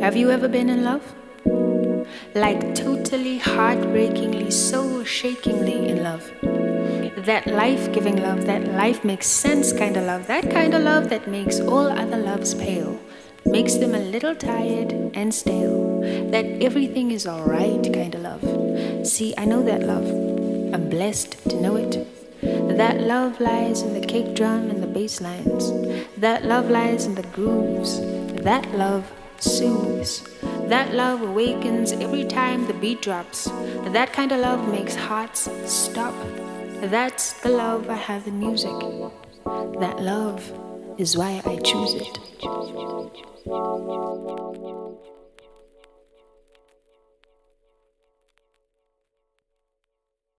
Have you ever been in love? Like totally, heartbreakingly, soul shakingly in love. That life giving love, that life makes sense kind of love, that kind of love that makes all other loves pale, makes them a little tired and stale, that everything is alright kind of love. See, I know that love. I'm blessed to know it. That love lies in the kick drum and the bass lines. That love lies in the grooves. That love soothes. That love awakens every time the beat drops. That kind of love makes hearts stop. That's the love I have in music. That love is why I choose it.